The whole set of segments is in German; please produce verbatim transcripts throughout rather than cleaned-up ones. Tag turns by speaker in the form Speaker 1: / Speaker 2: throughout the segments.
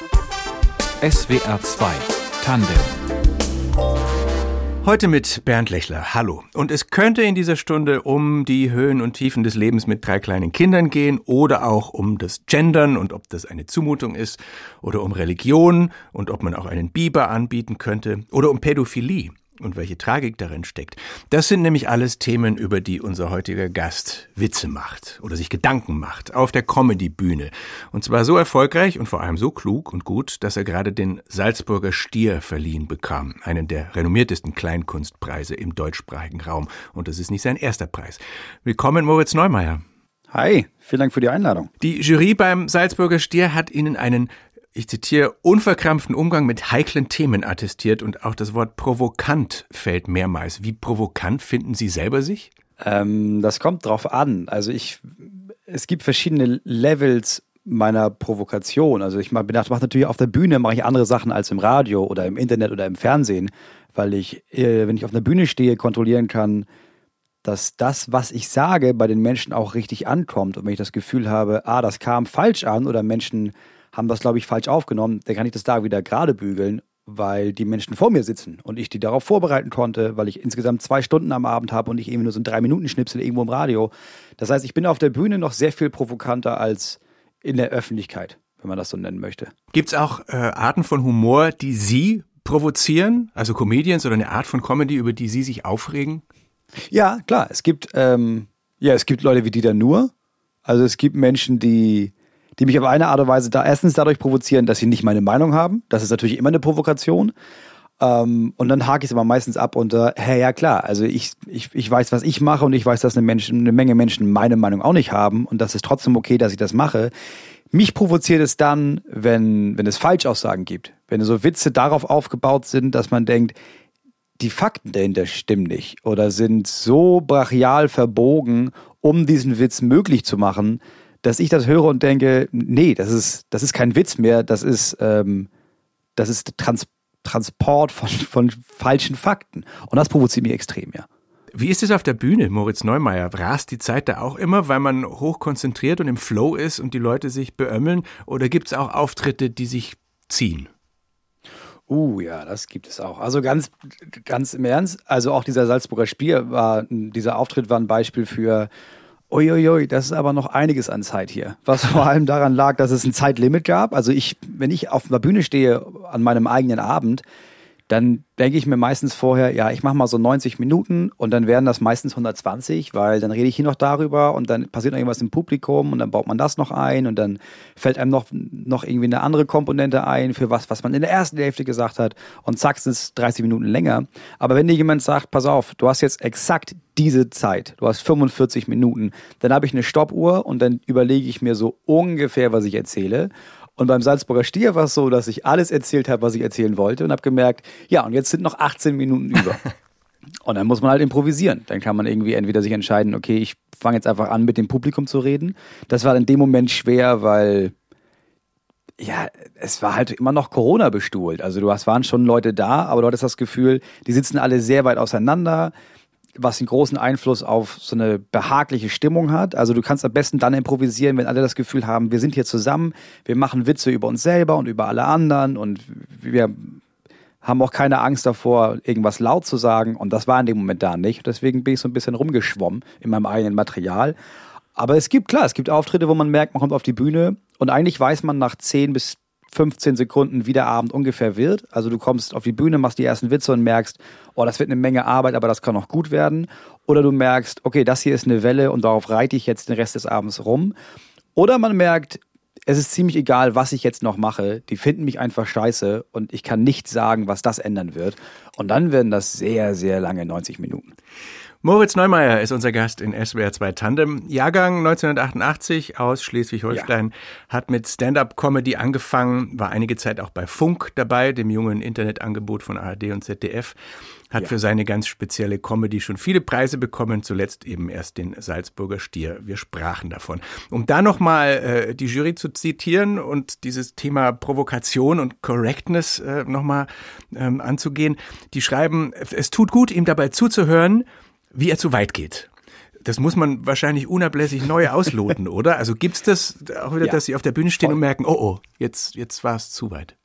Speaker 1: S W R zwei Tandem. Heute mit Bernd Lechler. Hallo. Und es könnte in dieser Stunde um die Höhen und Tiefen des Lebens mit drei kleinen Kindern gehen oder auch um das Gendern und ob das eine Zumutung ist oder um Religion und ob man auch einen Biber anbieten könnte oder um Pädophilie und welche Tragik darin steckt. Das sind nämlich alles Themen, über die unser heutiger Gast Witze macht oder sich Gedanken macht auf der Comedy-Bühne. Und zwar so erfolgreich und vor allem so klug und gut, dass er gerade den Salzburger Stier verliehen bekam, einen der renommiertesten Kleinkunstpreise im deutschsprachigen Raum. Und das ist nicht sein erster Preis. Willkommen, Moritz Neumeier.
Speaker 2: Hi, vielen Dank für die Einladung.
Speaker 1: Die Jury beim Salzburger Stier hat Ihnen einen, ich zitiere, unverkrampften Umgang mit heiklen Themen attestiert und auch das Wort provokant fällt mehrmals. Wie provokant finden Sie selber sich?
Speaker 2: Ähm, das kommt drauf an. Also ich, es gibt verschiedene Levels meiner Provokation. Also ich mache mach natürlich auf der Bühne mache ich andere Sachen als im Radio oder im Internet oder im Fernsehen, weil ich, äh, wenn ich auf einer Bühne stehe, kontrollieren kann, dass das, was ich sage, bei den Menschen auch richtig ankommt. Und wenn ich das Gefühl habe, ah, das kam falsch an oder Menschen haben das, glaube ich, falsch aufgenommen, dann kann ich das da wieder gerade bügeln, weil die Menschen vor mir sitzen und ich die darauf vorbereiten konnte, weil ich insgesamt zwei Stunden am Abend habe und ich irgendwie nur so ein Drei-Minuten-Schnipsel irgendwo im Radio. Das heißt, ich bin auf der Bühne noch sehr viel provokanter als in der Öffentlichkeit, wenn man das so nennen möchte.
Speaker 1: Gibt es auch äh, Arten von Humor, die Sie provozieren, also Comedians oder eine Art von Comedy, über die Sie sich aufregen?
Speaker 2: Ja, klar. Es gibt, ähm, ja, es gibt Leute wie Dieter Nuhr. Also es gibt Menschen, die die mich auf eine Art und Weise da erstens dadurch provozieren, dass sie nicht meine Meinung haben. Das ist natürlich immer eine Provokation. Ähm, und dann hake ich es aber meistens ab unter, hey, ja klar, also ich, ich, ich weiß, was ich mache und ich weiß, dass eine, Menschen, eine Menge Menschen meine Meinung auch nicht haben und das ist trotzdem okay, dass ich das mache. Mich provoziert es dann, wenn, wenn es Falschaussagen gibt. Wenn so Witze darauf aufgebaut sind, dass man denkt, die Fakten dahinter stimmen nicht oder sind so brachial verbogen, um diesen Witz möglich zu machen, dass ich das höre und denke, nee, das ist, das ist kein Witz mehr, das ist, ähm, das ist Trans- Transport von, von falschen Fakten. Und das provoziert mich extrem, ja.
Speaker 1: Wie ist es auf der Bühne, Moritz Neumeier? Rast die Zeit da auch immer, weil man hochkonzentriert und im Flow ist und die Leute sich beömmeln? Oder gibt es auch Auftritte, die sich ziehen?
Speaker 2: Uh, ja, das gibt es auch. Also ganz, ganz im Ernst, also auch dieser Salzburger Stier war, dieser Auftritt war ein Beispiel für Uiuiui, das ist aber noch einiges an Zeit hier. Was vor allem daran lag, dass es ein Zeitlimit gab. Also ich, wenn ich auf einer Bühne stehe an meinem eigenen Abend, dann denke ich mir meistens vorher, ja, ich mache mal so neunzig Minuten und dann werden das meistens hundertzwanzig, weil dann rede ich hier noch darüber und dann passiert noch irgendwas im Publikum und dann baut man das noch ein und dann fällt einem noch, noch irgendwie eine andere Komponente ein für was, was man in der ersten Hälfte gesagt hat und zack, es ist dreißig Minuten länger. Aber wenn dir jemand sagt, pass auf, du hast jetzt exakt diese Zeit, du hast fünfundvierzig Minuten, dann habe ich eine Stoppuhr und dann überlege ich mir so ungefähr, was ich erzähle. Und beim Salzburger Stier war es so, dass ich alles erzählt habe, was ich erzählen wollte und habe gemerkt, ja, und jetzt sind noch achtzehn Minuten über. Und dann muss man halt improvisieren. Dann kann man irgendwie entweder sich entscheiden, okay, ich fange jetzt einfach an, mit dem Publikum zu reden. Das war in dem Moment schwer, weil ja, es war halt immer noch Corona bestuhlt. Also du hast, waren schon Leute da, aber du hattest das Gefühl, die sitzen alle sehr weit auseinander, was einen großen Einfluss auf so eine behagliche Stimmung hat. Also du kannst am besten dann improvisieren, wenn alle das Gefühl haben, wir sind hier zusammen, wir machen Witze über uns selber und über alle anderen und wir haben auch keine Angst davor, irgendwas laut zu sagen. Und das war in dem Moment da nicht. Deswegen bin ich so ein bisschen rumgeschwommen in meinem eigenen Material. Aber es gibt, klar, es gibt Auftritte, wo man merkt, man kommt auf die Bühne und eigentlich weiß man nach zehn bis fünfzehn Sekunden, wie der Abend ungefähr wird. Also du kommst auf die Bühne, machst die ersten Witze und merkst, oh, das wird eine Menge Arbeit, aber das kann auch gut werden. Oder du merkst, okay, das hier ist eine Welle und darauf reite ich jetzt den Rest des Abends rum. Oder man merkt, es ist ziemlich egal, was ich jetzt noch mache. Die finden mich einfach scheiße und ich kann nicht sagen, was das ändern wird. Und dann werden das sehr, sehr lange neunzig Minuten.
Speaker 1: Moritz Neumeier ist unser Gast in S W R zwei Tandem. Jahrgang neunzehnhundertachtundachtzig aus Schleswig-Holstein, ja. Hat mit Stand-up-Comedy angefangen, war einige Zeit auch bei Funk dabei, dem jungen Internetangebot von A R D und Z D F. Hat ja. für seine ganz spezielle Comedy schon viele Preise bekommen, zuletzt eben erst den Salzburger Stier. Wir sprachen davon. Um da nochmal äh, die Jury zu zitieren und dieses Thema Provokation und Correctness äh, nochmal ähm, anzugehen, die schreiben, es tut gut, ihm dabei zuzuhören, wie er zu weit geht. Das muss man wahrscheinlich unablässig neu ausloten, oder? Also gibt's das auch wieder, ja, dass Sie auf der Bühne stehen voll. Und merken, oh, oh, jetzt, jetzt war es zu weit?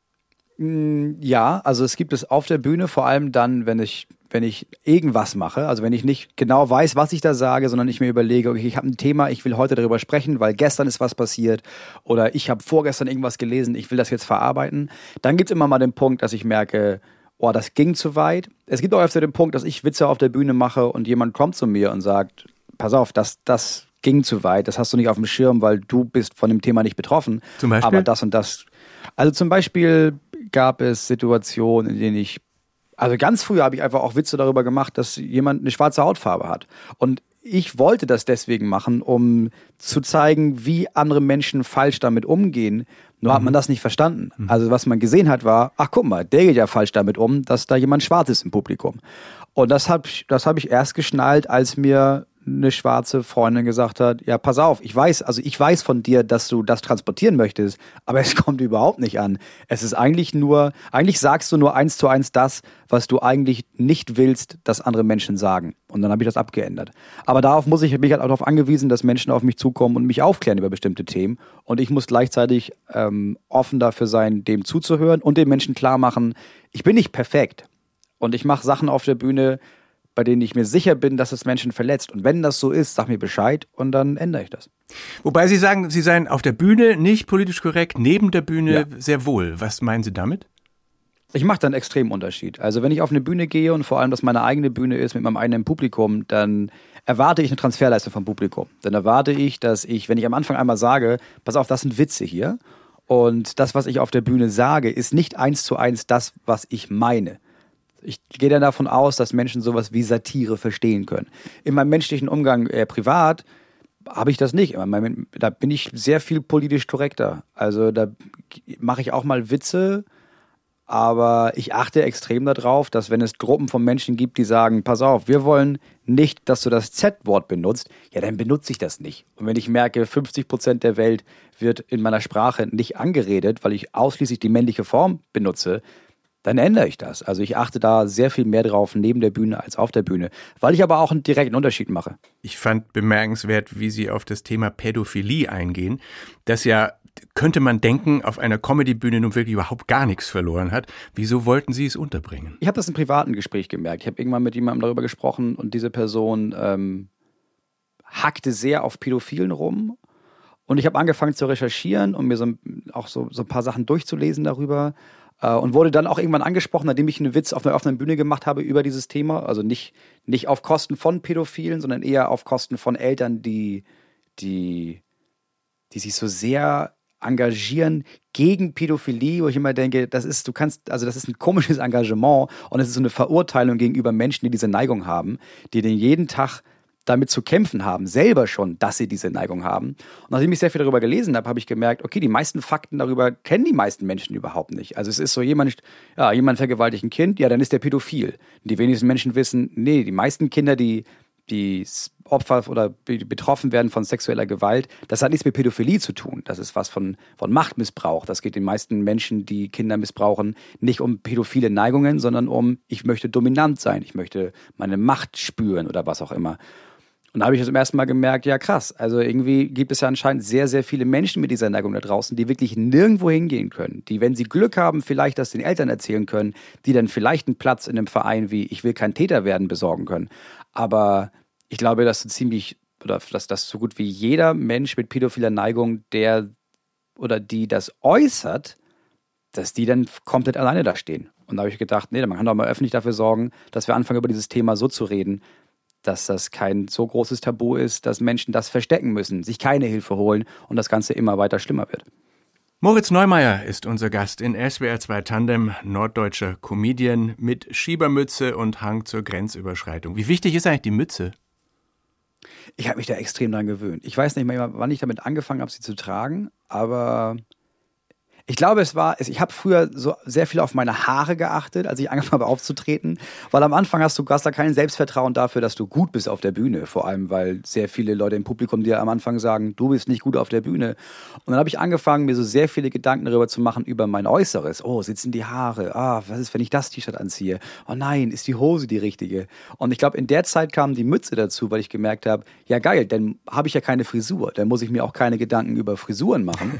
Speaker 2: Ja, also es gibt es auf der Bühne, vor allem dann, wenn ich, wenn ich irgendwas mache, also wenn ich nicht genau weiß, was ich da sage, sondern ich mir überlege, okay, ich habe ein Thema, ich will heute darüber sprechen, weil gestern ist was passiert oder ich habe vorgestern irgendwas gelesen, ich will das jetzt verarbeiten. Dann gibt es immer mal den Punkt, dass ich merke, oh, das ging zu weit. Es gibt auch öfter den Punkt, dass ich Witze auf der Bühne mache und jemand kommt zu mir und sagt, pass auf, das, das ging zu weit, das hast du nicht auf dem Schirm, weil du bist von dem Thema nicht betroffen.
Speaker 1: Zum Beispiel?
Speaker 2: Aber das und das. Also zum Beispiel gab es Situationen, in denen ich, also ganz früh habe ich einfach auch Witze darüber gemacht, dass jemand eine schwarze Hautfarbe hat. Und ich wollte das deswegen machen, um zu zeigen, wie andere Menschen falsch damit umgehen. Nur mhm. hat man das nicht verstanden. Mhm. Also was man gesehen hat, war, ach guck mal, der geht ja falsch damit um, dass da jemand schwarz ist im Publikum. Und das habe ich, das hab ich erst geschnallt, als mir eine schwarze Freundin gesagt hat, ja, pass auf, ich weiß, also ich weiß von dir, dass du das transportieren möchtest, aber es kommt überhaupt nicht an. Es ist eigentlich nur, eigentlich sagst du nur eins zu eins das, was du eigentlich nicht willst, dass andere Menschen sagen. Und dann habe ich das abgeändert. Aber darauf muss ich, bin ich halt auch darauf angewiesen, dass Menschen auf mich zukommen und mich aufklären über bestimmte Themen. Und ich muss gleichzeitig ähm, offen dafür sein, dem zuzuhören und den Menschen klar machen, ich bin nicht perfekt. Und ich mache Sachen auf der Bühne, bei denen ich mir sicher bin, dass es Menschen verletzt. Und wenn das so ist, sag mir Bescheid und dann ändere ich das.
Speaker 1: Wobei Sie sagen, Sie seien auf der Bühne nicht politisch korrekt, neben der Bühne ja. sehr wohl. Was meinen Sie damit?
Speaker 2: Ich mache da einen extremen Unterschied. Also wenn ich auf eine Bühne gehe und vor allem, dass meine eigene Bühne ist mit meinem eigenen Publikum, dann erwarte ich eine Transferleistung vom Publikum. Dann erwarte ich, dass ich, wenn ich am Anfang einmal sage, pass auf, das sind Witze hier und das, was ich auf der Bühne sage, ist nicht eins zu eins das, was ich meine. Ich gehe dann davon aus, dass Menschen sowas wie Satire verstehen können. In meinem menschlichen Umgang äh, privat habe ich das nicht. Da bin ich sehr viel politisch korrekter. Also da mache ich auch mal Witze, aber ich achte extrem darauf, dass wenn es Gruppen von Menschen gibt, die sagen, pass auf, wir wollen nicht, dass du das Z-Wort benutzt, ja, dann benutze ich das nicht. Und wenn ich merke, fünfzig Prozent der Welt wird in meiner Sprache nicht angeredet, weil ich ausschließlich die männliche Form benutze, dann ändere ich das. Also ich achte da sehr viel mehr drauf neben der Bühne als auf der Bühne, weil ich aber auch einen direkten Unterschied mache.
Speaker 1: Ich fand bemerkenswert, wie Sie auf das Thema Pädophilie eingehen, das ja, könnte man denken, auf einer Comedy-Bühne nun wirklich überhaupt gar nichts verloren hat. Wieso wollten Sie es unterbringen?
Speaker 2: Ich habe das im privaten Gespräch gemerkt. Ich habe irgendwann mit jemandem darüber gesprochen und diese Person ähm, hackte sehr auf Pädophilen rum. Und ich habe angefangen zu recherchieren und mir so, auch so, so ein paar Sachen durchzulesen darüber. Und wurde dann auch irgendwann angesprochen, nachdem ich einen Witz auf einer offenen Bühne gemacht habe über dieses Thema. Also nicht, nicht auf Kosten von Pädophilen, sondern eher auf Kosten von Eltern, die, die, die sich so sehr engagieren gegen Pädophilie, wo ich immer denke, das ist, du kannst, also das ist ein komisches Engagement und es ist so eine Verurteilung gegenüber Menschen, die diese Neigung haben, die den jeden Tag damit zu kämpfen haben, selber schon, dass sie diese Neigung haben. Und nachdem ich sehr viel darüber gelesen habe, habe ich gemerkt, okay, die meisten Fakten darüber kennen die meisten Menschen überhaupt nicht. Also es ist so, jemand, ja, jemand vergewaltigt ein Kind, ja, dann ist der pädophil. Und die wenigsten Menschen wissen, nee, die meisten Kinder, die, die Opfer oder betroffen werden von sexueller Gewalt, das hat nichts mit Pädophilie zu tun. Das ist was von, von Machtmissbrauch. Das geht den meisten Menschen, die Kinder missbrauchen, nicht um pädophile Neigungen, sondern um, ich möchte dominant sein, ich möchte meine Macht spüren oder was auch immer. Und da habe ich zum ersten Mal gemerkt, ja krass, also irgendwie gibt es ja anscheinend sehr, sehr viele Menschen mit dieser Neigung da draußen, die wirklich nirgendwo hingehen können, die, wenn sie Glück haben, vielleicht das den Eltern erzählen können, die dann vielleicht einen Platz in einem Verein wie Ich will kein Täter werden besorgen können. Aber ich glaube, dass so ziemlich, oder dass das so gut wie jeder Mensch mit pädophiler Neigung, der oder die das äußert, dass die dann komplett alleine da stehen. Und da habe ich gedacht, nee, man kann doch mal öffentlich dafür sorgen, dass wir anfangen, über dieses Thema so zu reden, dass das kein so großes Tabu ist, dass Menschen das verstecken müssen, sich keine Hilfe holen und das Ganze immer weiter schlimmer wird.
Speaker 1: Moritz Neumeier ist unser Gast in S W R zwei Tandem, norddeutscher Comedian mit Schiebermütze und Hang zur Grenzüberschreitung. Wie wichtig ist eigentlich die Mütze?
Speaker 2: Ich habe mich da extrem dran gewöhnt. Ich weiß nicht mehr, wann ich damit angefangen habe, sie zu tragen, aber Ich glaube, es war, ich habe früher so sehr viel auf meine Haare geachtet, als ich angefangen habe aufzutreten, weil am Anfang hast du hast da kein Selbstvertrauen dafür, dass du gut bist auf der Bühne, vor allem, weil sehr viele Leute im Publikum dir am Anfang sagen, du bist nicht gut auf der Bühne. Und dann habe ich angefangen, mir so sehr viele Gedanken darüber zu machen, über mein Äußeres. Oh, sitzen die Haare? Ah, was ist, wenn ich das T-Shirt anziehe? Oh nein, ist die Hose die richtige? Und ich glaube, in der Zeit kam die Mütze dazu, weil ich gemerkt habe, ja geil, dann habe ich ja keine Frisur, dann muss ich mir auch keine Gedanken über Frisuren machen.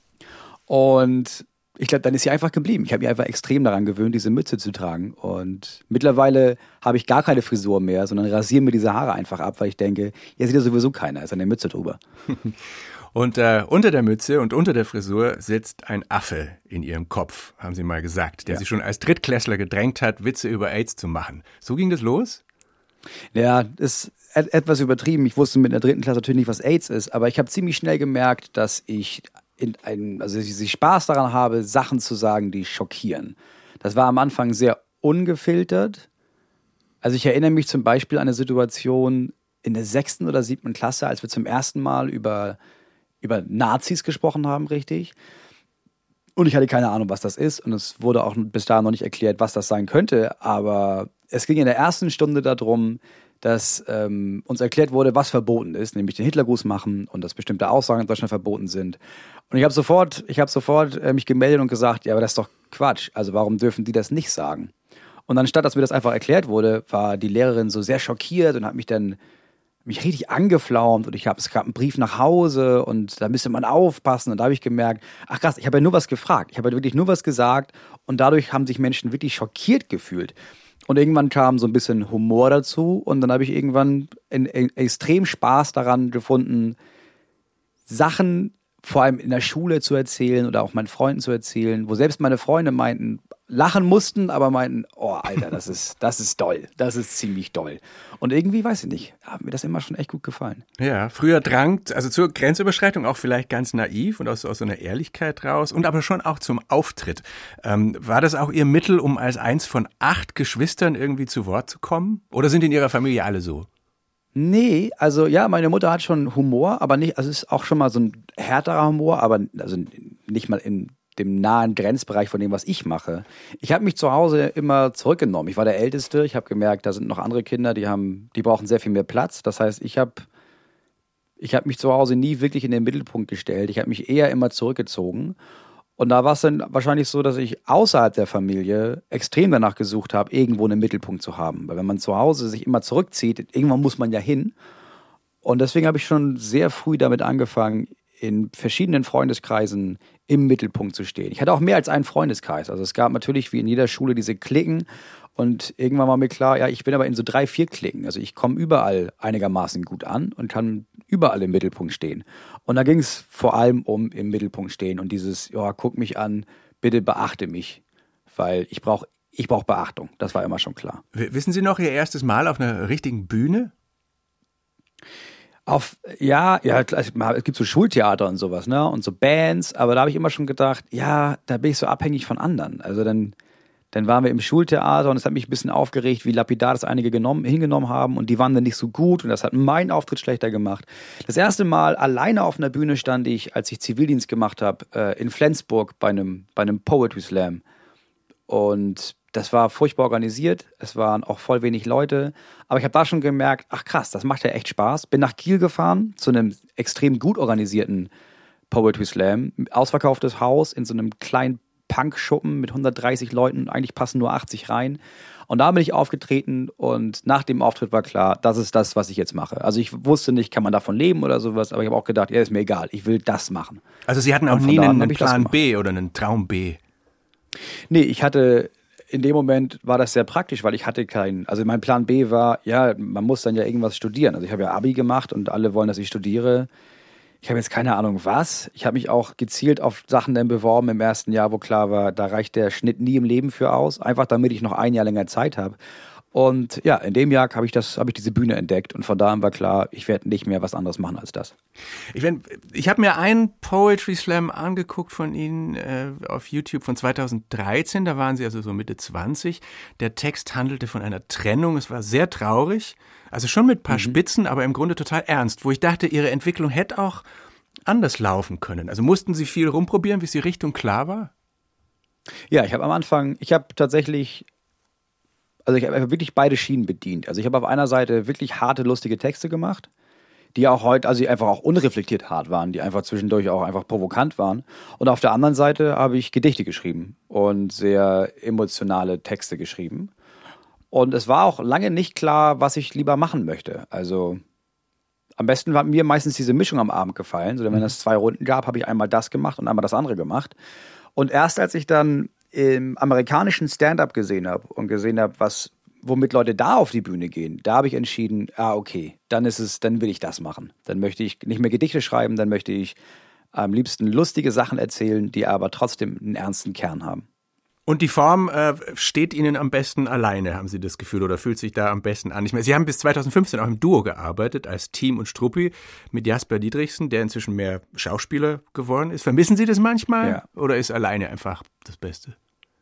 Speaker 2: Und ich glaube, dann ist sie einfach geblieben. Ich habe mich einfach extrem daran gewöhnt, diese Mütze zu tragen. Und mittlerweile habe ich gar keine Frisur mehr, sondern rasiere mir diese Haare einfach ab, weil ich denke, hier sieht ja sowieso keiner, ist eine Mütze drüber.
Speaker 1: Und äh, unter der Mütze und unter der Frisur sitzt ein Affe in ihrem Kopf, haben Sie mal gesagt, der ja. Sie schon als Drittklässler gedrängt hat, Witze über AIDS zu machen. So ging das los?
Speaker 2: Ja, ist etwas übertrieben. Ich wusste mit der dritten Klasse natürlich nicht, was AIDS ist, aber ich habe ziemlich schnell gemerkt, dass ich in ein, also dass ich Spaß daran habe, Sachen zu sagen, die schockieren. Das war am Anfang sehr ungefiltert. Also ich erinnere mich zum Beispiel an eine Situation in der sechsten oder siebten Klasse, als wir zum ersten Mal über, über Nazis gesprochen haben, richtig. Und ich hatte keine Ahnung, was das ist. Und es wurde auch bis dahin noch nicht erklärt, was das sein könnte. Aber es ging in der ersten Stunde darum, dass ähm, uns erklärt wurde, was verboten ist, nämlich den Hitlergruß machen und dass bestimmte Aussagen in Deutschland verboten sind. Und ich habe sofort, ich habe sofort äh, mich gemeldet und gesagt, ja, aber das ist doch Quatsch. Also warum dürfen die das nicht sagen? Und anstatt, dass mir das einfach erklärt wurde, war die Lehrerin so sehr schockiert und hat mich dann mich richtig angeflaumt und ich habe es gab einen Brief nach Hause und da müsste man aufpassen und da habe ich gemerkt, ach krass, ich habe ja nur was gefragt, ich habe ja wirklich nur was gesagt und dadurch haben sich Menschen wirklich schockiert gefühlt. Und irgendwann kam so ein bisschen Humor dazu und dann habe ich irgendwann einen, einen extrem Spaß daran gefunden, Sachen vor allem in der Schule zu erzählen oder auch meinen Freunden zu erzählen, wo selbst meine Freunde meinten, lachen mussten, aber meinten, oh Alter, das ist, das ist doll, das ist ziemlich doll. Und irgendwie, weiß ich nicht, hat mir das immer schon echt gut gefallen.
Speaker 1: Ja, früher Drang, also zur Grenzüberschreitung auch vielleicht ganz naiv und aus, aus so einer Ehrlichkeit raus und aber schon auch zum Auftritt. Ähm, war das auch Ihr Mittel, um als eins von acht Geschwistern irgendwie zu Wort zu kommen? Oder sind in Ihrer Familie alle so?
Speaker 2: Nee, also ja, meine Mutter hat schon Humor, aber nicht, also es ist auch schon mal so ein härterer Humor, aber also nicht mal in dem nahen Grenzbereich von dem, was ich mache. Ich habe mich zu Hause immer zurückgenommen. Ich war der Älteste. Ich habe gemerkt, da sind noch andere Kinder, die haben, die brauchen sehr viel mehr Platz. Das heißt, ich habe ich habe mich zu Hause nie wirklich in den Mittelpunkt gestellt. Ich habe mich eher immer zurückgezogen. Und da war es dann wahrscheinlich so, dass ich außerhalb der Familie extrem danach gesucht habe, irgendwo einen Mittelpunkt zu haben. Weil wenn man zu Hause sich immer zurückzieht, irgendwann muss man ja hin. Und deswegen habe ich schon sehr früh damit angefangen, in verschiedenen Freundeskreisen im Mittelpunkt zu stehen. Ich hatte auch mehr als einen Freundeskreis. Also es gab natürlich wie in jeder Schule diese Cliquen und irgendwann war mir klar, ja, ich bin aber in so drei, vier Cliquen. Also ich komme überall einigermaßen gut an und kann überall im Mittelpunkt stehen. Und da ging es vor allem um im Mittelpunkt stehen und dieses, ja, guck mich an, bitte beachte mich, weil ich brauche ich brauch Beachtung. Das war immer schon klar.
Speaker 1: Wissen Sie noch Ihr erstes Mal auf einer richtigen Bühne?
Speaker 2: Auf, ja, ja, es gibt so Schultheater und sowas, ne, und so Bands, aber da habe ich immer schon gedacht, ja, da bin ich so abhängig von anderen. Also dann, dann waren wir im Schultheater und es hat mich ein bisschen aufgeregt, wie lapidar das einige genommen, hingenommen haben und die waren dann nicht so gut und das hat meinen Auftritt schlechter gemacht. Das erste Mal alleine auf einer Bühne stand ich, als ich Zivildienst gemacht habe, äh, in Flensburg bei einem, bei einem Poetry Slam und das war furchtbar organisiert, es waren auch voll wenig Leute, aber ich habe da schon gemerkt, ach krass, das macht ja echt Spaß. Bin nach Kiel gefahren, zu einem extrem gut organisierten Poetry Slam, ausverkauftes Haus in so einem kleinen Punkschuppen mit hundertdreißig Leuten, eigentlich passen nur achtzig rein. Und da bin ich aufgetreten und nach dem Auftritt war klar, das ist das, was ich jetzt mache. Also ich wusste nicht, kann man davon leben oder sowas, aber ich habe auch gedacht, ja, ist mir egal, ich will das machen.
Speaker 1: Also Sie hatten auch nie einen, einen Plan B oder einen Traum B?
Speaker 2: Nee, ich hatte... In dem Moment war das sehr praktisch, weil ich hatte keinen, also mein Plan B war, ja, man muss dann ja irgendwas studieren. Also ich habe ja Abi gemacht und alle wollen, dass ich studiere. Ich habe jetzt keine Ahnung was. Ich habe mich auch gezielt auf Sachen dann beworben im ersten Jahr, wo klar war, da reicht der Schnitt nie im Leben für aus. Einfach damit ich noch ein Jahr länger Zeit habe. Und ja, in dem Jahr habe ich das, habe ich diese Bühne entdeckt und von da an war klar, ich werde nicht mehr was anderes machen als das.
Speaker 1: Ich, ich habe mir einen Poetry Slam angeguckt von Ihnen äh, auf YouTube von zweitausenddreizehn, da waren Sie also so Mitte zwanzig. Der Text handelte von einer Trennung, es war sehr traurig, also schon mit ein paar mhm. Spitzen, aber im Grunde total ernst, wo ich dachte, Ihre Entwicklung hätte auch anders laufen können? Also mussten Sie viel rumprobieren, bis die Richtung klar war?
Speaker 2: Ja, ich habe am Anfang, ich habe tatsächlich, also ich habe wirklich beide Schienen bedient. Also ich habe auf einer Seite wirklich harte, lustige Texte gemacht, die auch heute, also die einfach auch unreflektiert hart waren, die einfach zwischendurch auch einfach provokant waren. Und auf der anderen Seite habe ich Gedichte geschrieben und sehr emotionale Texte geschrieben. Und es war auch lange nicht klar, was ich lieber machen möchte. Also am besten hat mir meistens diese Mischung am Abend gefallen. So, wenn es zwei Runden gab, habe ich einmal das gemacht und einmal das andere gemacht. Und erst als ich dann im amerikanischen Stand-up gesehen habe und gesehen habe, was womit Leute da auf die Bühne gehen, da habe ich entschieden, ah, okay, dann ist es, dann will ich das machen. Dann möchte ich nicht mehr Gedichte schreiben, dann möchte ich am liebsten lustige Sachen erzählen, die aber trotzdem einen ernsten Kern haben.
Speaker 1: Und die Form äh, steht Ihnen am besten alleine, haben Sie das Gefühl, oder fühlt sich da am besten an? Ich meine, Sie haben bis zweitausendfünfzehn auch im Duo gearbeitet, als Team und Struppi mit Jasper Dietrichsen, der inzwischen mehr Schauspieler geworden ist. Vermissen Sie das manchmal? Ja. Oder ist alleine einfach das Beste?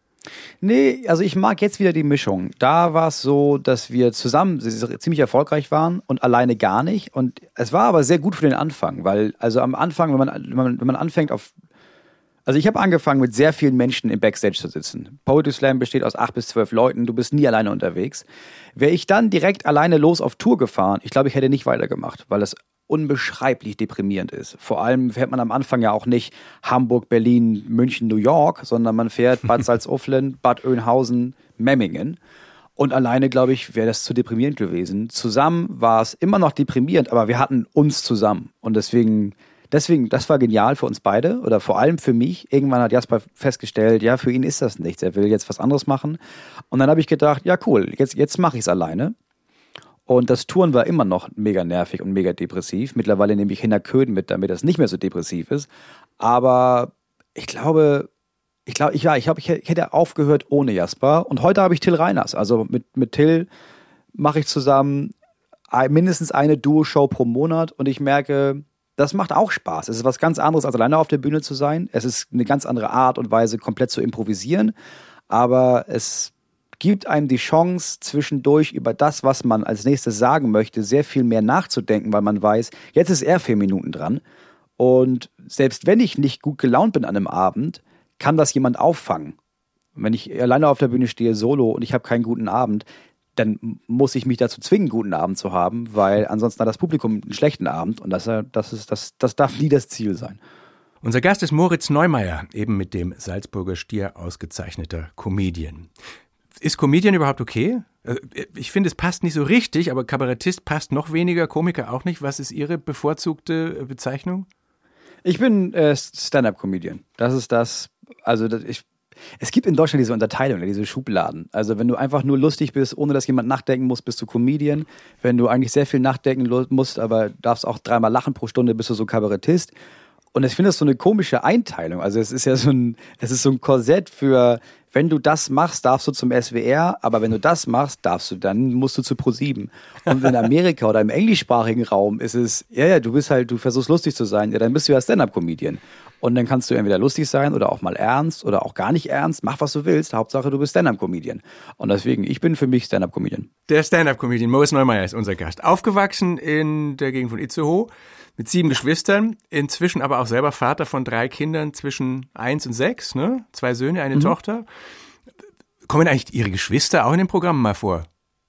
Speaker 2: Nee, also ich mag jetzt wieder die Mischung. Da war es so, dass wir zusammen ziemlich erfolgreich waren und alleine gar nicht. Und es war aber sehr gut für den Anfang, weil also am Anfang, wenn man, wenn man, wenn man anfängt auf... Also ich habe angefangen, mit sehr vielen Menschen im Backstage zu sitzen. Poetry Slam besteht aus acht bis zwölf Leuten, du bist nie alleine unterwegs. Wäre ich dann direkt alleine los auf Tour gefahren, ich glaube, ich hätte nicht weitergemacht, weil das unbeschreiblich deprimierend ist. Vor allem fährt man am Anfang ja auch nicht Hamburg, Berlin, München, New York, sondern man fährt Bad Salzuflen, Bad Oeynhausen, Memmingen. Und alleine, glaube ich, wäre das zu deprimierend gewesen. Zusammen war es immer noch deprimierend, aber wir hatten uns zusammen. Und deswegen, deswegen, das war genial für uns beide oder vor allem für mich. Irgendwann hat Jasper festgestellt, ja, für ihn ist das nichts. Er will jetzt was anderes machen. Und dann habe ich gedacht, ja cool, jetzt, jetzt mache ich es alleine. Und das Touren war immer noch mega nervig und mega depressiv. Mittlerweile nehme ich Hinterköden mit, damit das nicht mehr so depressiv ist. Aber ich glaube, ich glaube, ich, ja, ich, glaub, ich hätte aufgehört ohne Jasper. Und heute habe ich Till Reiners. Also mit, mit Till mache ich zusammen mindestens eine Duo-Show pro Monat. Und ich merke, das macht auch Spaß. Es ist was ganz anderes, als alleine auf der Bühne zu sein. Es ist eine ganz andere Art und Weise, komplett zu improvisieren. Aber es gibt einem die Chance, zwischendurch über das, was man als nächstes sagen möchte, sehr viel mehr nachzudenken, weil man weiß, jetzt ist er vier Minuten dran. Und selbst wenn ich nicht gut gelaunt bin an einem Abend, kann das jemand auffangen. Wenn ich alleine auf der Bühne stehe, solo, und ich habe keinen guten Abend, dann muss ich mich dazu zwingen, einen guten Abend zu haben, weil ansonsten hat das Publikum einen schlechten Abend. Und das, das, ist, das, das darf nie das Ziel sein.
Speaker 1: Unser Gast ist Moritz Neumeier, eben mit dem Salzburger Stier ausgezeichneter Comedian. Ist Comedian überhaupt okay? Ich finde, es passt nicht so richtig, aber Kabarettist passt noch weniger, Komiker auch nicht. Was ist Ihre bevorzugte Bezeichnung?
Speaker 2: Ich bin äh, Stand-up-Comedian. Das ist das, also das, ich, es gibt in Deutschland diese Unterteilung, diese Schubladen. Also wenn du einfach nur lustig bist, ohne dass jemand nachdenken muss, bist du Comedian. Wenn du eigentlich sehr viel nachdenken musst, aber darfst auch dreimal lachen pro Stunde, bist du so Kabarettist. Und ich finde das so eine komische Einteilung. Also es ist ja so ein, es ist so ein Korsett für, wenn du das machst, darfst du zum S W R, aber wenn du das machst, darfst du, dann musst du zu ProSieben. Und in Amerika oder im englischsprachigen Raum ist es, ja, ja, du bist halt, du versuchst lustig zu sein, ja, dann bist du ja Stand-up-Comedian. Und dann kannst du entweder lustig sein oder auch mal ernst oder auch gar nicht ernst. Mach, was du willst. Hauptsache, du bist Stand-up-Comedian. Und deswegen, ich bin für mich Stand-up-Comedian.
Speaker 1: Der Stand-up-Comedian Moritz Neumeier ist unser Gast. Aufgewachsen in der Gegend von Itzehoe mit sieben Geschwistern, inzwischen aber auch selber Vater von drei Kindern zwischen eins und sechs, ne? Zwei Söhne, eine mhm. Tochter. Kommen eigentlich Ihre Geschwister auch in den Programmen mal vor?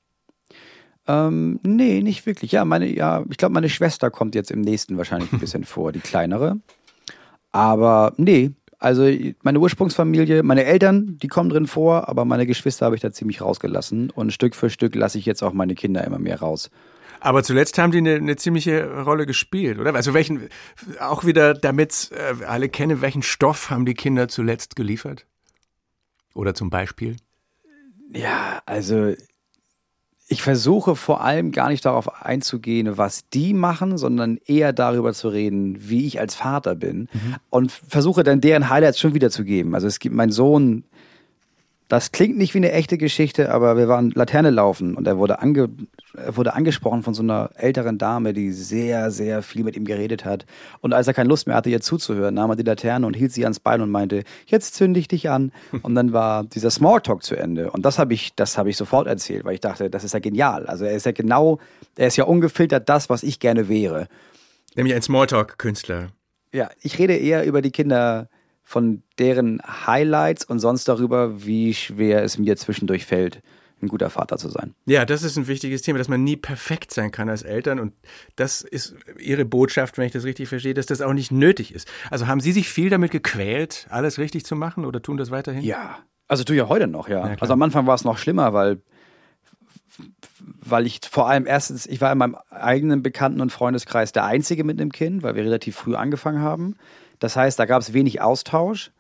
Speaker 2: Ähm, nee, nicht wirklich. Ja, meine, ja, ich glaube, meine Schwester kommt jetzt im nächsten wahrscheinlich ein bisschen vor, die kleinere. Aber nee, also meine Ursprungsfamilie, meine Eltern, die kommen drin vor, aber meine Geschwister habe ich da ziemlich rausgelassen. Und Stück für Stück lasse ich jetzt auch meine Kinder immer mehr raus.
Speaker 1: Aber zuletzt haben die eine, eine ziemliche Rolle gespielt, oder? Also welchen, auch wieder, damit äh, alle kennen, welchen Stoff haben die Kinder zuletzt geliefert? Oder zum Beispiel?
Speaker 2: Ja, also ich versuche vor allem gar nicht darauf einzugehen, was die machen, sondern eher darüber zu reden, wie ich als Vater bin. Mhm. Und versuche dann deren Highlights schon wiederzugeben. Also es gibt meinen Sohn, das klingt nicht wie eine echte Geschichte, aber wir waren Laterne laufen und er wurde, ange, er wurde angesprochen von so einer älteren Dame, die sehr, sehr viel mit ihm geredet hat. Und als er keine Lust mehr hatte, ihr zuzuhören, nahm er die Laterne und hielt sie ans Bein und meinte, jetzt zünde ich dich an. Und dann war dieser Smalltalk zu Ende. Und das habe ich, das habe ich sofort erzählt, weil ich dachte, das ist ja genial. Also er ist ja genau, er ist ja ungefiltert das, was ich gerne wäre.
Speaker 1: Nämlich ein Smalltalk-Künstler.
Speaker 2: Ja, ich rede eher über die Kinder von deren Highlights und sonst darüber, wie schwer es mir zwischendurch fällt, ein guter Vater zu sein.
Speaker 1: Ja, das ist ein wichtiges Thema, dass man nie perfekt sein kann als Eltern. Und das ist Ihre Botschaft, wenn ich das richtig verstehe, dass das auch nicht nötig ist. Also haben Sie sich viel damit gequält, alles richtig zu machen oder tun das weiterhin?
Speaker 2: Ja, also tue ich ja heute noch, ja.
Speaker 1: Ja,
Speaker 2: also am Anfang war es noch schlimmer, weil, weil ich vor allem erstens, ich war in meinem eigenen Bekannten- und Freundeskreis der Einzige mit einem Kind, weil wir relativ früh angefangen haben. Das heißt, da gab es wenig Austausch.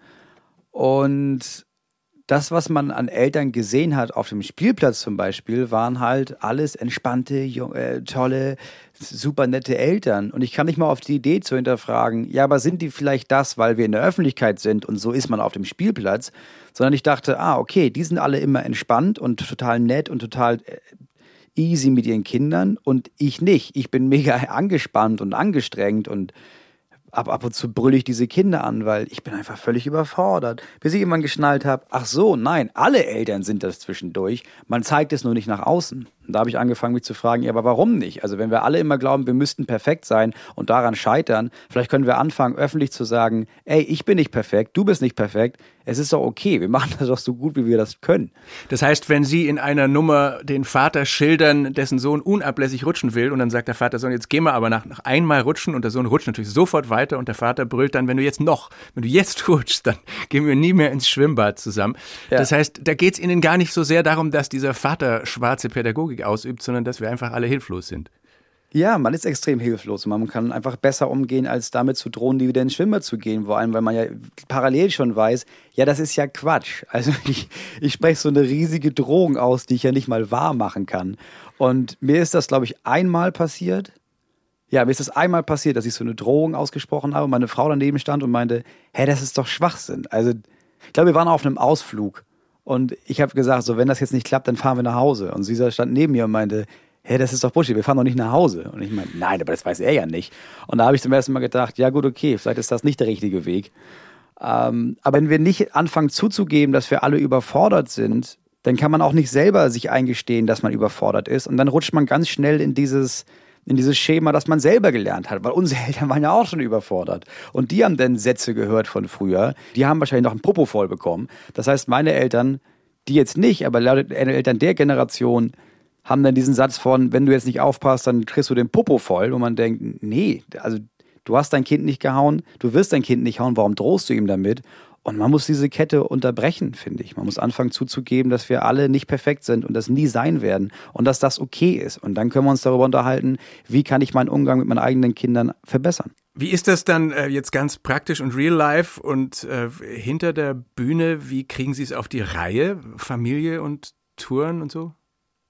Speaker 2: Und das, was man an Eltern gesehen hat auf dem Spielplatz zum Beispiel, waren halt alles entspannte, junge, äh, tolle, super nette Eltern. Und ich kam nicht mal auf die Idee zu hinterfragen, ja, aber sind die vielleicht das, weil wir in der Öffentlichkeit sind und so ist man auf dem Spielplatz? Sondern ich dachte, ah, okay, die sind alle immer entspannt und total nett und total äh, easy mit ihren Kindern und ich nicht. Ich bin mega angespannt und angestrengt und Ab, ab und zu brülle ich diese Kinder an, weil ich bin einfach völlig überfordert. Bis ich irgendwann geschnallt habe, ach so, nein, alle Eltern sind das zwischendurch. Man zeigt es nur nicht nach außen. Und da habe ich angefangen, mich zu fragen, ja, aber warum nicht? Also wenn wir alle immer glauben, wir müssten perfekt sein und daran scheitern, vielleicht können wir anfangen, öffentlich zu sagen, ey, ich bin nicht perfekt, du bist nicht perfekt. Es ist doch okay, wir machen das doch so gut, wie wir das können.
Speaker 1: Das heißt, wenn Sie in einer Nummer den Vater schildern, dessen Sohn unablässig rutschen will und dann sagt der Vater, Sohn, jetzt gehen wir aber nach, nach einmal rutschen und der Sohn rutscht natürlich sofort weiter und der Vater brüllt dann, wenn du jetzt noch, wenn du jetzt rutschst, dann gehen wir nie mehr ins Schwimmbad zusammen. Ja. Das heißt, da geht es Ihnen gar nicht so sehr darum, dass dieser Vater schwarze Pädagogik ausübt, sondern dass wir einfach alle hilflos sind.
Speaker 2: Ja, man ist extrem hilflos und man kann einfach besser umgehen, als damit zu drohen, die wieder ins Schwimmbad zu gehen. Vor allem, weil man ja parallel schon weiß, ja, das ist ja Quatsch. Also ich, ich spreche so eine riesige Drohung aus, die ich ja nicht mal wahr machen kann. Und mir ist das, glaube ich, einmal passiert. Ja, mir ist das einmal passiert, dass ich so eine Drohung ausgesprochen habe und meine Frau daneben stand und meinte, hä, das ist doch Schwachsinn. Also ich glaube, wir waren auf einem Ausflug und ich habe gesagt, so wenn das jetzt nicht klappt, dann fahren wir nach Hause. Und sie stand neben mir und meinte, hey, das ist doch Bullshit, wir fahren doch nicht nach Hause. Und ich meinte, nein, aber das weiß er ja nicht. Und da habe ich zum ersten Mal gedacht, ja gut, okay, vielleicht ist das nicht der richtige Weg. Ähm, aber wenn wir nicht anfangen zuzugeben, dass wir alle überfordert sind, dann kann man auch nicht selber sich eingestehen, dass man überfordert ist. Und dann rutscht man ganz schnell in dieses, in dieses Schema, das man selber gelernt hat. Weil unsere Eltern waren ja auch schon überfordert. Und die haben dann Sätze gehört von früher. Die haben wahrscheinlich noch einen Popo voll bekommen. Das heißt, meine Eltern, die jetzt nicht, aber Eltern der Generation, haben dann diesen Satz von, wenn du jetzt nicht aufpasst, dann kriegst du den Popo voll. Und man denkt, nee, also du hast dein Kind nicht gehauen, du wirst dein Kind nicht hauen, warum drohst du ihm damit? Und man muss diese Kette unterbrechen, finde ich. Man muss anfangen zuzugeben, dass wir alle nicht perfekt sind und das nie sein werden und dass das okay ist. Und dann können wir uns darüber unterhalten, wie kann ich meinen Umgang mit meinen eigenen Kindern verbessern.
Speaker 1: Wie ist das dann äh, jetzt ganz praktisch und real life und äh, hinter der Bühne, wie kriegen Sie es auf die Reihe, Familie und Touren und so?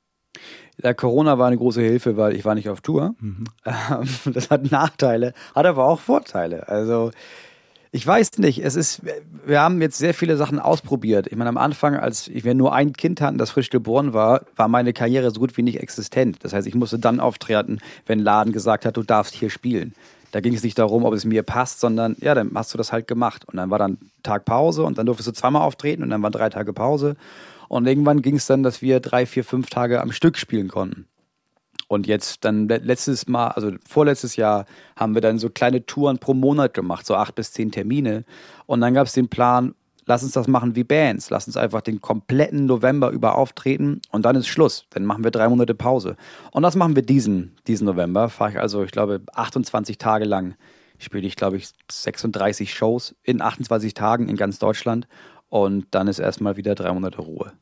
Speaker 2: Ja, Corona war eine große Hilfe, weil ich war nicht auf Tour. Mhm. Das hat Nachteile, hat aber auch Vorteile. Also ich weiß nicht, es ist, wir haben jetzt sehr viele Sachen ausprobiert. Ich meine, am Anfang, als wir nur ein Kind hatten, das frisch geboren war, war meine Karriere so gut wie nicht existent. Das heißt, ich musste dann auftreten, wenn ein Laden gesagt hat, du darfst hier spielen. Da ging es nicht darum, ob es mir passt, sondern ja, dann hast du das halt gemacht. Und dann war dann Tag Pause und dann durftest du zweimal auftreten und dann waren drei Tage Pause. Und irgendwann ging es dann, dass wir drei, vier, fünf Tage am Stück spielen konnten. Und jetzt dann letztes Mal, also vorletztes Jahr, haben wir dann so kleine Touren pro Monat gemacht, so acht bis zehn Termine. Und dann gab es den Plan, lass uns das machen wie Bands. Lass uns einfach den kompletten November über auftreten und dann ist Schluss. Dann machen wir drei Monate Pause. Und das machen wir diesen, diesen November. Fahre ich also, ich glaube, achtundzwanzig Tage lang spiele ich, glaube ich, sechsunddreißig Shows in achtundzwanzig Tagen in ganz Deutschland. Und dann ist erstmal wieder drei Monate Ruhe.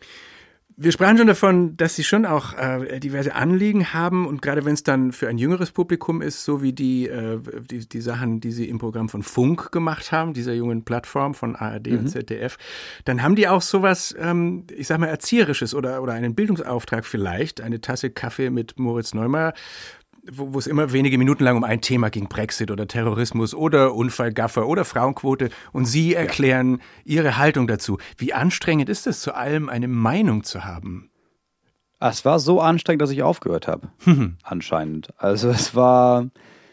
Speaker 1: Wir sprachen schon davon, dass Sie schon auch äh, diverse Anliegen haben und gerade wenn es dann für ein jüngeres Publikum ist, so wie die, äh, die, die Sachen, die Sie im Programm von Funk gemacht haben, dieser jungen Plattform von A R D mhm. und Z D F, dann haben die auch sowas, ähm, ich sag mal, Erzieherisches oder, oder einen Bildungsauftrag vielleicht, eine Tasse Kaffee mit Moritz Neumeier, wo es immer wenige Minuten lang um ein Thema ging, Brexit oder Terrorismus oder Unfallgaffer oder Frauenquote und Sie erklären ja. Ihre Haltung dazu. Wie anstrengend ist es, zu allem eine Meinung zu haben?
Speaker 2: Es war so anstrengend, dass ich aufgehört habe, mhm. anscheinend. Also es war,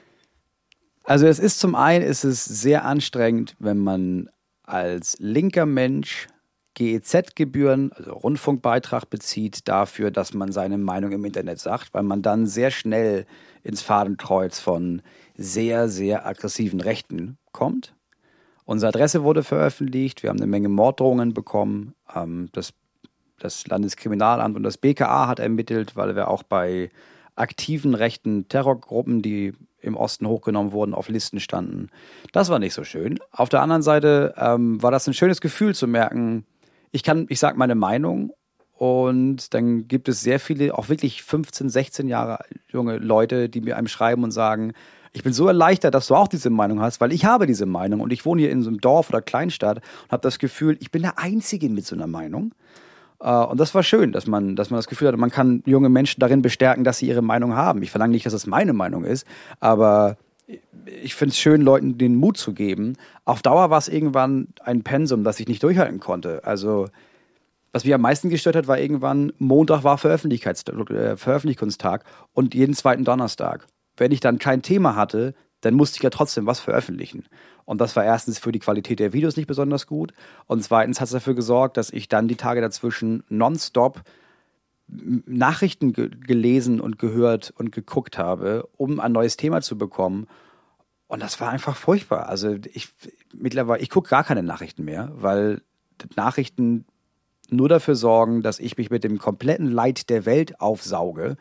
Speaker 2: also es ist zum einen, ist es sehr anstrengend, wenn man als linker Mensch G E Z-Gebühren, also Rundfunkbeitrag bezieht dafür, dass man seine Meinung im Internet sagt, weil man dann sehr schnell ins Fadenkreuz von sehr, sehr aggressiven Rechten kommt. Unsere Adresse wurde veröffentlicht, wir haben eine Menge Morddrohungen bekommen. Ähm, das, das Landeskriminalamt und das B K A hat ermittelt, weil wir auch bei aktiven rechten Terrorgruppen, die im Osten hochgenommen wurden, auf Listen standen. Das war nicht so schön. Auf der anderen Seite ähm, war das ein schönes Gefühl zu merken, ich kann, ich sage meine Meinung und dann gibt es sehr viele, auch wirklich fünfzehn, sechzehn Jahre junge Leute, die mir einem schreiben und sagen, ich bin so erleichtert, dass du auch diese Meinung hast, weil ich habe diese Meinung und ich wohne hier in so einem Dorf oder Kleinstadt und habe das Gefühl, ich bin der Einzige mit so einer Meinung. Und das war schön, dass man, dass man das Gefühl hatte, man kann junge Menschen darin bestärken, dass sie ihre Meinung haben. Ich verlange nicht, dass es meine Meinung ist, aber ich finde es schön, Leuten den Mut zu geben. Auf Dauer war es irgendwann ein Pensum, das ich nicht durchhalten konnte. Also was mich am meisten gestört hat, war irgendwann, Montag war äh, Veröffentlichungstag und jeden zweiten Donnerstag. Wenn ich dann kein Thema hatte, dann musste ich ja trotzdem was veröffentlichen. Und das war erstens für die Qualität der Videos nicht besonders gut. Und zweitens hat es dafür gesorgt, dass ich dann die Tage dazwischen nonstop Nachrichten ge- gelesen und gehört und geguckt habe, um ein neues Thema zu bekommen. Und das war einfach furchtbar. Also ich mittlerweile, ich gucke gar keine Nachrichten mehr, weil Nachrichten nur dafür sorgen, dass ich mich mit dem kompletten Leid der Welt aufsauge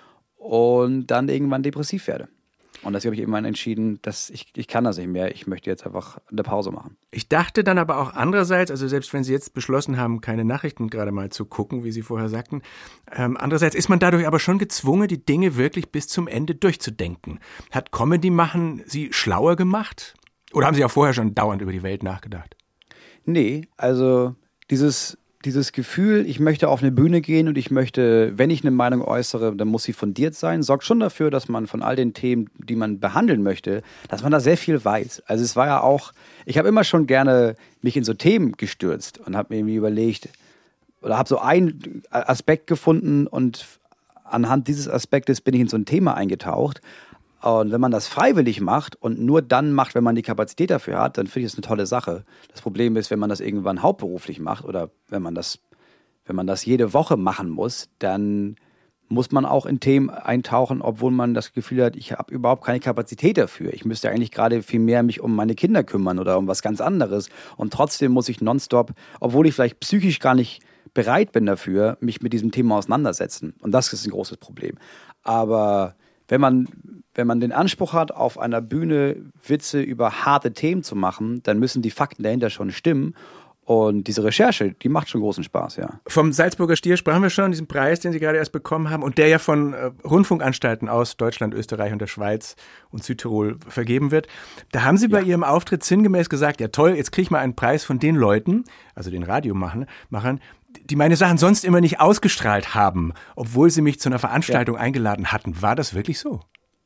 Speaker 2: und dann irgendwann depressiv werde. Und deswegen habe ich irgendwann entschieden, dass ich, ich kann das nicht mehr. Ich möchte jetzt einfach eine Pause machen.
Speaker 1: Ich dachte dann aber auch andererseits, also selbst wenn Sie jetzt beschlossen haben, keine Nachrichten gerade mal zu gucken, wie Sie vorher sagten, ähm, andererseits ist man dadurch aber schon gezwungen, die Dinge wirklich bis zum Ende durchzudenken. Hat Comedy machen Sie schlauer gemacht? Oder haben Sie auch vorher schon dauernd über die Welt nachgedacht?
Speaker 2: Nee, also dieses... Dieses Gefühl, ich möchte auf eine Bühne gehen und ich möchte, wenn ich eine Meinung äußere, dann muss sie fundiert sein, sorgt schon dafür, dass man von all den Themen, die man behandeln möchte, dass man da sehr viel weiß. Also es war ja auch, ich habe immer schon gerne mich in so Themen gestürzt und habe mir irgendwie überlegt, oder habe so einen Aspekt gefunden und anhand dieses Aspektes bin ich in so ein Thema eingetaucht. Und wenn man das freiwillig macht und nur dann macht, wenn man die Kapazität dafür hat, dann finde ich das eine tolle Sache. Das Problem ist, wenn man das irgendwann hauptberuflich macht oder wenn man das, wenn man das jede Woche machen muss, dann muss man auch in Themen eintauchen, obwohl man das Gefühl hat, ich habe überhaupt keine Kapazität dafür. Ich müsste eigentlich gerade viel mehr mich um meine Kinder kümmern oder um was ganz anderes. Und trotzdem muss ich nonstop, obwohl ich vielleicht psychisch gar nicht bereit bin dafür, mich mit diesem Thema auseinandersetzen. Und das ist ein großes Problem. Aber wenn man Wenn man den Anspruch hat, auf einer Bühne Witze über harte Themen zu machen, dann müssen die Fakten dahinter schon stimmen. Und diese Recherche, die macht schon großen Spaß, ja.
Speaker 1: Vom Salzburger Stier sprachen wir schon, diesen Preis, den Sie gerade erst bekommen haben und der ja von äh, Rundfunkanstalten aus Deutschland, Österreich und der Schweiz und Südtirol vergeben wird. Da haben Sie bei ja. Ihrem Auftritt sinngemäß gesagt, ja toll, jetzt kriege ich mal einen Preis von den Leuten, also den Radiomachern, die meine Sachen sonst immer nicht ausgestrahlt haben, obwohl sie mich zu einer Veranstaltung ja. eingeladen hatten. War das wirklich so?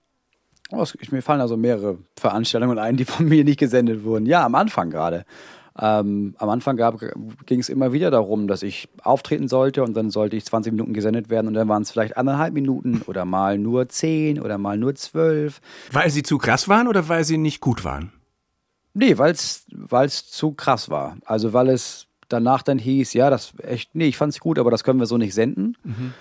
Speaker 2: Oh, mir fallen also mehrere Veranstaltungen ein, die von mir nicht gesendet wurden. Ja, am Anfang gerade. Ähm, am Anfang ging es immer wieder darum, dass ich auftreten sollte und dann sollte ich zwanzig Minuten gesendet werden und dann waren es vielleicht anderthalb Minuten oder mal nur zehn oder mal nur zwölf.
Speaker 1: Weil sie zu krass waren oder weil sie nicht gut waren?
Speaker 2: Nee, weil es zu krass war. Also weil es danach dann hieß, ja, das echt, nee, ich fand es gut, aber das können wir so nicht senden. Mhm.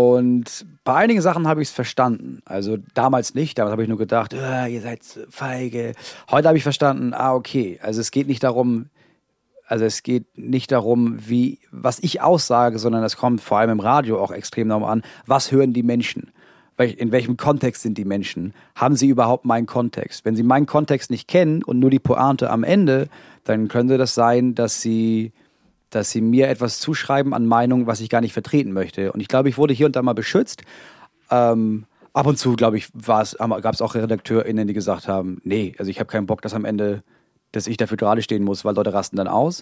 Speaker 2: Und bei einigen Sachen habe ich es verstanden. Also damals nicht, damals habe ich nur gedacht, äh, ihr seid feige. Heute habe ich verstanden, ah, okay, also es geht nicht darum, also es geht nicht darum, wie, was ich aussage, sondern es kommt vor allem im Radio auch extrem darum an, was hören die Menschen? In welchem Kontext sind die Menschen? Haben sie überhaupt meinen Kontext? Wenn sie meinen Kontext nicht kennen und nur die Pointe am Ende, dann könnte das sein, dass sie dass sie mir etwas zuschreiben an Meinungen, was ich gar nicht vertreten möchte. Und ich glaube, ich wurde hier und da mal beschützt. Ähm, ab und zu, glaube ich, gab es auch RedakteurInnen, die gesagt haben, nee, also ich habe keinen Bock, dass am Ende, dass ich dafür gerade stehen muss, weil Leute rasten dann aus.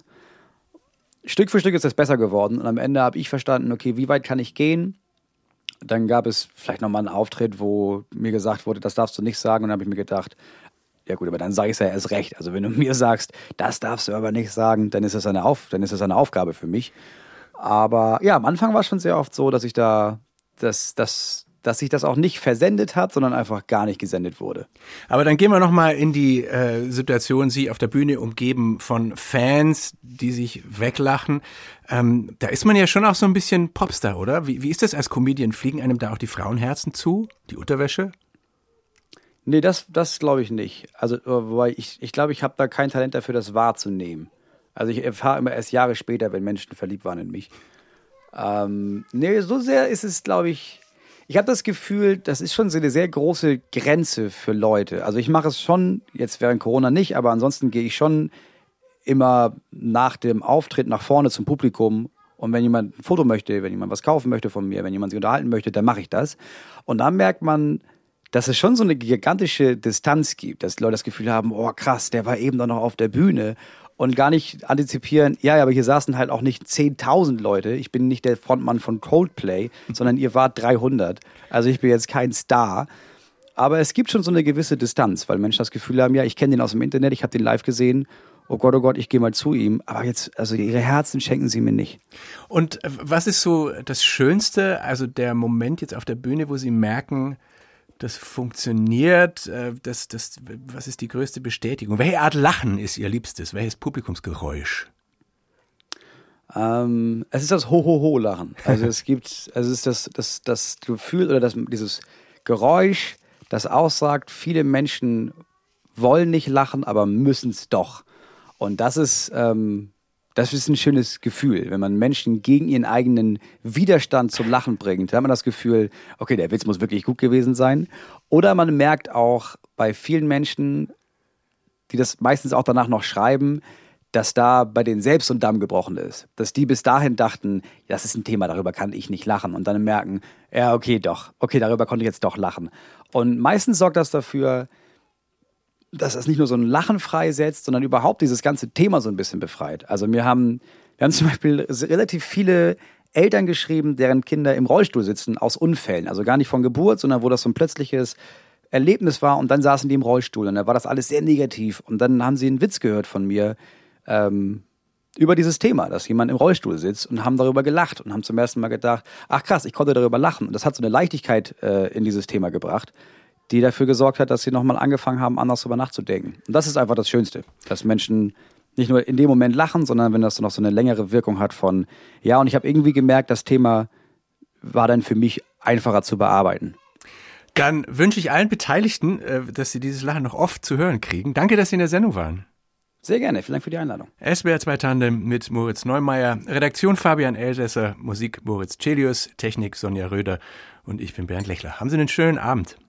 Speaker 2: Stück für Stück ist das besser geworden. Und am Ende habe ich verstanden, okay, wie weit kann ich gehen? Dann gab es vielleicht nochmal einen Auftritt, wo mir gesagt wurde, das darfst du nicht sagen. Und dann habe ich mir gedacht, ja gut, aber dann sage ich es ja erst recht. Also wenn du mir sagst, das darfst du aber nicht sagen, dann ist das eine, Auf- dann ist das eine Aufgabe für mich. Aber ja, am Anfang war es schon sehr oft so, dass ich da, dass, dass, dass sich das auch nicht versendet hat, sondern einfach gar nicht gesendet wurde.
Speaker 1: Aber dann gehen wir nochmal in die äh, Situation, Sie auf der Bühne umgeben von Fans, die sich weglachen. Ähm, da ist man ja schon auch so ein bisschen Popstar, oder? Wie, wie ist das als Comedian? Fliegen einem da auch die Frauenherzen zu? Die Unterwäsche?
Speaker 2: Nee, das, das glaube ich nicht. Also, wobei ich, ich glaube, ich habe da kein Talent dafür, das wahrzunehmen. Also ich erfahre immer erst Jahre später, wenn Menschen verliebt waren in mich. Ähm, nee, so sehr ist es, glaube ich, ich habe das Gefühl, das ist schon so eine sehr große Grenze für Leute. Also ich mache es schon, jetzt während Corona nicht, aber ansonsten gehe ich schon immer nach dem Auftritt nach vorne zum Publikum. Und wenn jemand ein Foto möchte, wenn jemand was kaufen möchte von mir, wenn jemand sich unterhalten möchte, dann mache ich das. Und dann merkt man, dass es schon so eine gigantische Distanz gibt, dass Leute das Gefühl haben, oh krass, der war eben doch noch auf der Bühne und gar nicht antizipieren, ja, aber hier saßen halt auch nicht zehntausend Leute, ich bin nicht der Frontmann von Coldplay, sondern ihr wart dreihundert, also ich bin jetzt kein Star, aber es gibt schon so eine gewisse Distanz, weil Menschen das Gefühl haben, ja, ich kenne den aus dem Internet, ich habe den live gesehen, oh Gott, oh Gott, ich gehe mal zu ihm, aber jetzt, also ihre Herzen schenken sie mir nicht.
Speaker 1: Und was ist so das Schönste, also der Moment jetzt auf der Bühne, wo Sie merken, das funktioniert, das, das, was ist die größte Bestätigung? Welche Art Lachen ist Ihr Liebstes? Welches Publikumsgeräusch?
Speaker 2: Ähm, es ist das Ho-Ho-Ho-Lachen. Also es gibt, es ist das, das, das Gefühl oder das, dieses Geräusch, das aussagt, viele Menschen wollen nicht lachen, aber müssen es doch. Und das ist, ähm, das ist ein schönes Gefühl, wenn man Menschen gegen ihren eigenen Widerstand zum Lachen bringt. Da hat man das Gefühl, okay, der Witz muss wirklich gut gewesen sein. Oder man merkt auch bei vielen Menschen, die das meistens auch danach noch schreiben, dass da bei denen selbst so ein Damm gebrochen ist. Dass die bis dahin dachten, ja, das ist ein Thema, darüber kann ich nicht lachen. Und dann merken, ja, okay, doch. Okay, darüber konnte ich jetzt doch lachen. Und meistens sorgt das dafür, dass das nicht nur so ein Lachen freisetzt, sondern überhaupt dieses ganze Thema so ein bisschen befreit. Also wir haben, wir haben zum Beispiel relativ viele Eltern geschrieben, deren Kinder im Rollstuhl sitzen aus Unfällen. Also gar nicht von Geburt, sondern wo das so ein plötzliches Erlebnis war und dann saßen die im Rollstuhl und da war das alles sehr negativ. Und dann haben sie einen Witz gehört von mir ähm, über dieses Thema, dass jemand im Rollstuhl sitzt und haben darüber gelacht und haben zum ersten Mal gedacht, ach krass, ich konnte darüber lachen. Und das hat so eine Leichtigkeit äh, in dieses Thema gebracht, die dafür gesorgt hat, dass sie nochmal angefangen haben, anders darüber nachzudenken. Und das ist einfach das Schönste, dass Menschen nicht nur in dem Moment lachen, sondern wenn das so noch so eine längere Wirkung hat von, ja, und ich habe irgendwie gemerkt, das Thema war dann für mich einfacher zu bearbeiten.
Speaker 1: Dann wünsche ich allen Beteiligten, dass sie dieses Lachen noch oft zu hören kriegen. Danke, dass Sie in der Sendung waren.
Speaker 2: Sehr gerne, vielen Dank für die Einladung.
Speaker 1: S W R zwei Tandem mit Moritz Neumeier, Redaktion Fabian Elsässer, Musik Moritz Celius, Technik Sonja Röder und ich bin Bernd Lechler. Haben Sie einen schönen Abend.